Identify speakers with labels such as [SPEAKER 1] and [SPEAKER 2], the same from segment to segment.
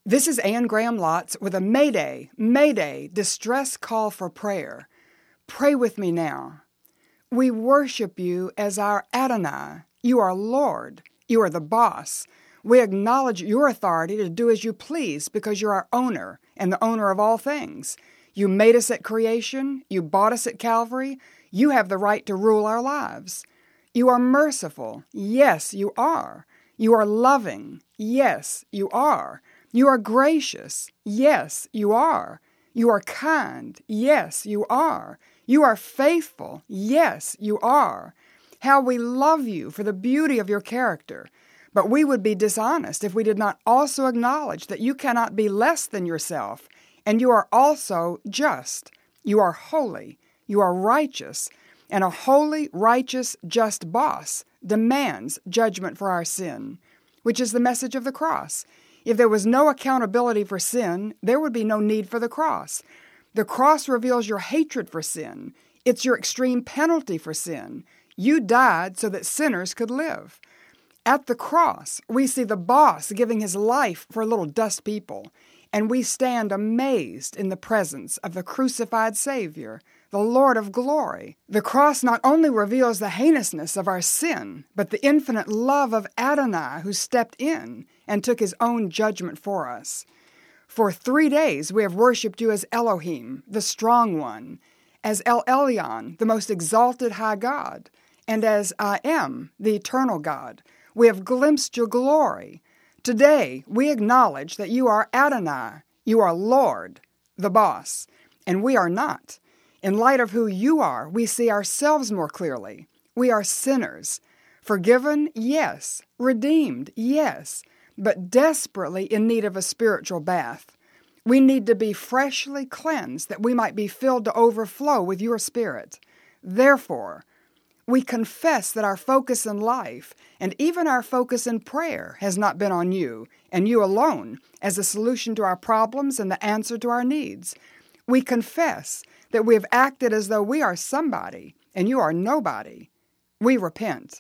[SPEAKER 1] This is Anne Graham Lotz with a Mayday, distress call for prayer. Pray with me now. We worship you as our Adonai. You are Lord. You are the boss. We acknowledge your authority to do as you please because you're our owner and the owner of all things. You made us at creation. You bought us at Calvary. You have the right to rule our lives. You are merciful. Yes, you are. You are loving. Yes, you are. You are gracious. Yes, you are. You are kind. Yes, you are. You are faithful. Yes, you are. How we love you for the beauty of your character. But we would be dishonest if we did not also acknowledge that you cannot be less than yourself, and you are also just. You are holy. You are righteous. And a holy, righteous, just boss demands judgment for our sin, which is the message of the cross. If there was no accountability for sin, there would be no need for the cross. The cross reveals your hatred for sin. It's your extreme penalty for sin. You died so that sinners could live. At the cross, we see the boss giving his life for little dust people, and we stand amazed in the presence of the crucified Savior, the Lord of glory. The cross not only reveals the heinousness of our sin, but the infinite love of Adonai who stepped in and took his own judgment for us. For 3 days we have worshipped you as Elohim, the Strong One, as El Elyon, the most exalted high God, and as I Am, the eternal God. We have glimpsed your glory. Today we acknowledge that you are Adonai, you are Lord, the boss, and we are not. In light of who you are, we see ourselves more clearly. We are sinners. Forgiven, yes. Redeemed, yes. But desperately in need of a spiritual bath. We need to be freshly cleansed that we might be filled to overflow with your Spirit. Therefore, we confess that our focus in life and even our focus in prayer has not been on you and you alone as a solution to our problems and the answer to our needs. We confess that we have acted as though we are somebody and you are nobody. We repent.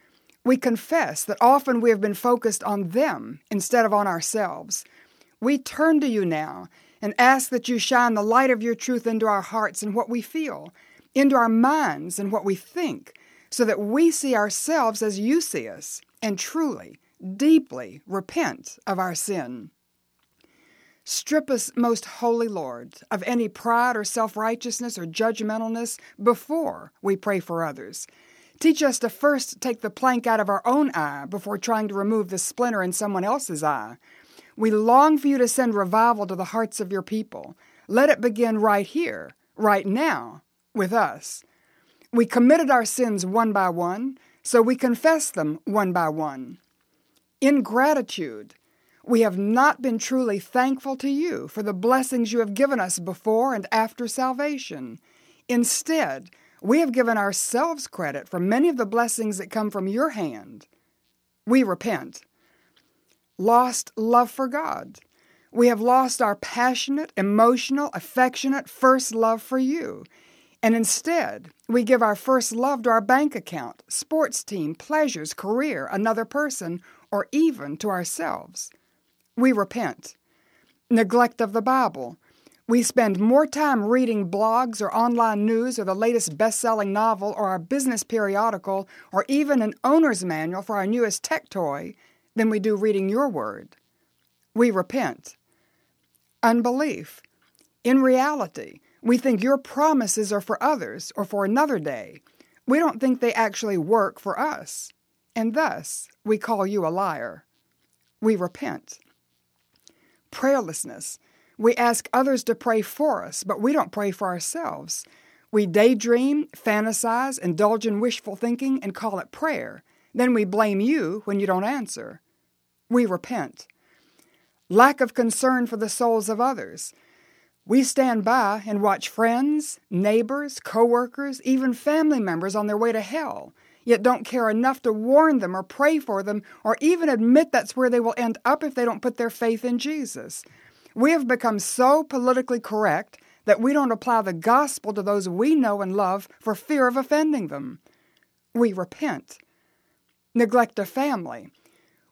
[SPEAKER 1] We confess that often we have been focused on them instead of on ourselves. We turn to you now and ask that you shine the light of your truth into our hearts and what we feel, into our minds and what we think, so that we see ourselves as you see us and truly, deeply repent of our sin. Strip us, most holy Lord, of any pride or self-righteousness or judgmentalness before we pray for others. Teach us to first take the plank out of our own eye before trying to remove the splinter in someone else's eye. We long for you to send revival to the hearts of your people. Let it begin right here, right now, with us. We committed our sins one by one, so we confess them one by one. In gratitude, we have not been truly thankful to you for the blessings you have given us before and after salvation. Instead, we have given ourselves credit for many of the blessings that come from your hand. We repent. Lost love for God. We have lost our passionate, emotional, affectionate first love for you. And instead, we give our first love to our bank account, sports team, pleasures, career, another person, or even to ourselves. We repent. Neglect of the Bible. We spend more time reading blogs or online news or the latest best-selling novel or our business periodical or even an owner's manual for our newest tech toy than we do reading your word. We repent. Unbelief. In reality, we think your promises are for others or for another day. We don't think they actually work for us, and thus we call you a liar. We repent. Prayerlessness. We ask others to pray for us, but we don't pray for ourselves. We daydream, fantasize, indulge in wishful thinking, and call it prayer. Then we blame you when you don't answer. We repent. Lack of concern for the souls of others. We stand by and watch friends, neighbors, coworkers, even family members on their way to hell, yet don't care enough to warn them or pray for them or even admit that's where they will end up if they don't put their faith in Jesus. We have become so politically correct that we don't apply the gospel to those we know and love for fear of offending them. We repent. Neglect of family.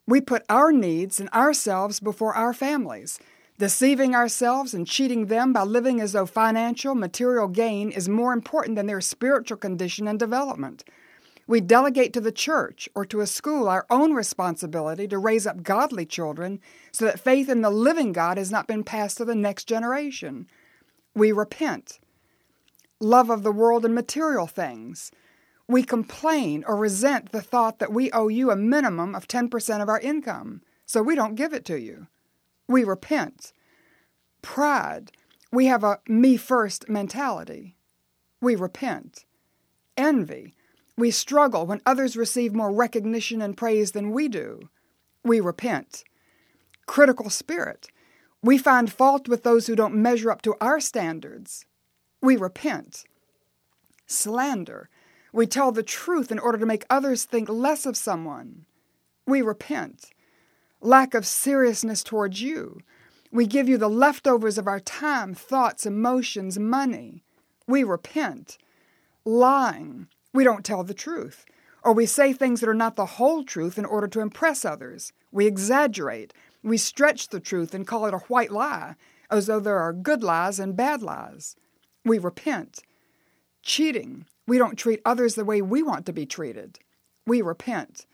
[SPEAKER 1] We put our needs and ourselves before our families, deceiving ourselves and cheating them by living as though financial, material gain is more important than their spiritual condition and development. We delegate to the church or to a school our own responsibility to raise up godly children so that faith in the living God has not been passed to the next generation. We repent. Love of the world and material things. We complain or resent the thought that we owe you a minimum of 10% of our income, so we don't give it to you. We repent. Pride. We have a me-first mentality. We repent. Envy. We struggle when others receive more recognition and praise than we do. We repent. Critical spirit. We find fault with those who don't measure up to our standards. We repent. Slander. We tell the truth in order to make others think less of someone. We repent. Lack of seriousness towards you. We give you the leftovers of our time, thoughts, emotions, money. We repent. Lying. We don't tell the truth. Or we say things that are not the whole truth in order to impress others. We exaggerate. We stretch the truth and call it a white lie, as though there are good lies and bad lies. We repent. Cheating. We don't treat others the way we want to be treated. We repent.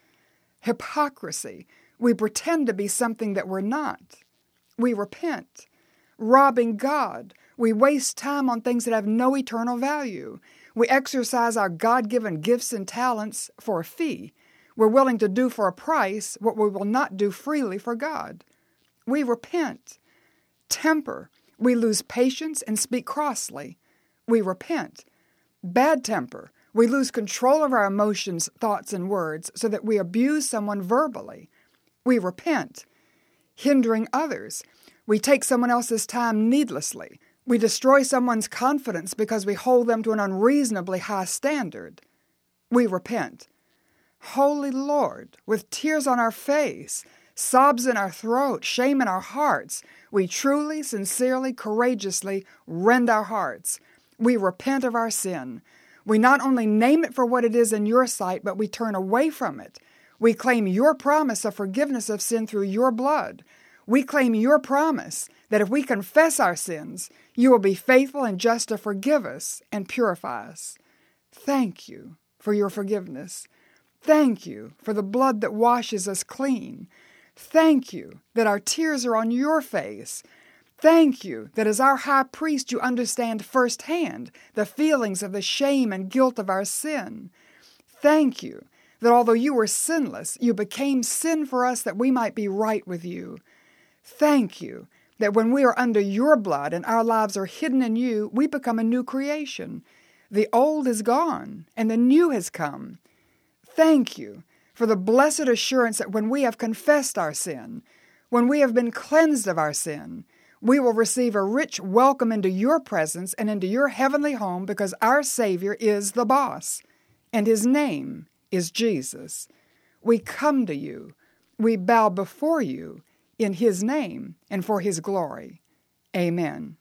[SPEAKER 1] Hypocrisy. We pretend to be something that we're not. We repent. Robbing God. We waste time on things that have no eternal value. We exercise our God-given gifts and talents for a fee. We're willing to do for a price what we will not do freely for God. We repent. Temper. We lose patience and speak crossly. We repent. Bad temper. We lose control of our emotions, thoughts, and words so that we abuse someone verbally. We repent. Hindering others. We take someone else's time needlessly. We destroy someone's confidence because we hold them to an unreasonably high standard. We repent. Holy Lord, with tears on our face, sobs in our throat, shame in our hearts, we truly, sincerely, courageously rend our hearts. We repent of our sin. We not only name it for what it is in your sight, but we turn away from it. We claim your promise of forgiveness of sin through your blood. We claim your promise that if we confess our sins, you will be faithful and just to forgive us and purify us. Thank you for your forgiveness. Thank you for the blood that washes us clean. Thank you that our tears are on your face. Thank you that as our high priest you understand firsthand the feelings of the shame and guilt of our sin. Thank you that although you were sinless, you became sin for us that we might be right with you. Thank you that when we are under your blood and our lives are hidden in you, we become a new creation. The old is gone and the new has come. Thank you for the blessed assurance that when we have confessed our sin, when we have been cleansed of our sin, we will receive a rich welcome into your presence and into your heavenly home because our Savior is the boss, and his name is Jesus. We come to you. We bow before you in his name and for his glory. Amen.